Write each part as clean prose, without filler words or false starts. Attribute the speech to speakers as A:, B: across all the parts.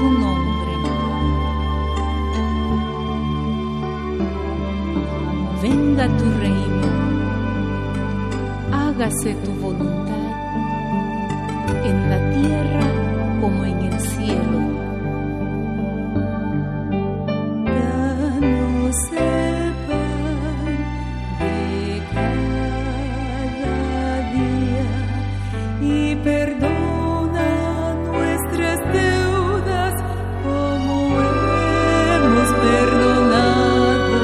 A: tu nombre. Venga tu reino, hágase tu voluntad, en la tierra como en el cielo.
B: Danos el pan de cada día y perdona nuestras deudas como hemos perdonado.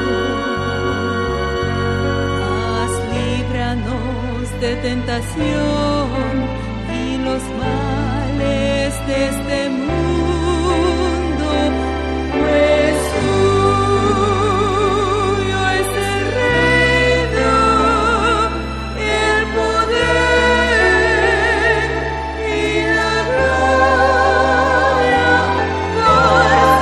B: Líbranos de tentación y los males de este mundo, pues tuyo es el reino, el poder y la gloria por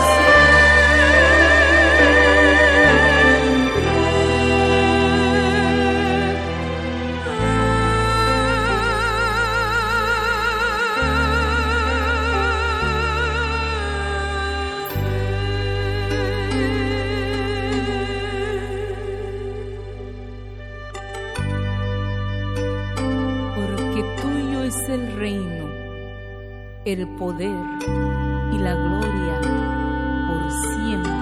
A: Porque tuyo es el reino, el poder y la gloria por siempre.